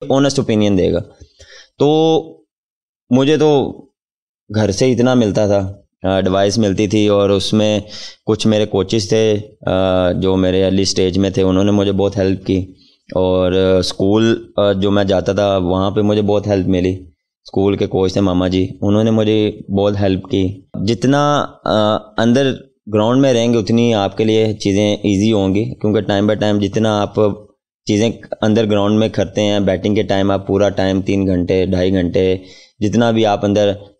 Honest opinion देगा। तो मुझे तो घर से इतना मिलता था, एडवाइस मिलती थी, और उसमें कुछ मेरे कोचेस थे जो मेरे अर्ली स्टेज में थे, उन्होंने मुझे बहुत हेल्प की। और स्कूल जो मैं जाता था वहाँ पे मुझे बहुत हेल्प मिली। स्कूल के कोच थे मामा जी, उन्होंने मुझे बहुत हेल्प की। जितना अंदर ग्राउंड में रहेंगे उतनी आपके लिए चीज़ें इजी होंगी, क्योंकि टाइम बाय टाइम जितना आप चीज़ें अंदर ग्राउंड में करते हैं, बैटिंग के टाइम आप पूरा टाइम 3 घंटे 2.5 घंटे जितना भी आप अंदर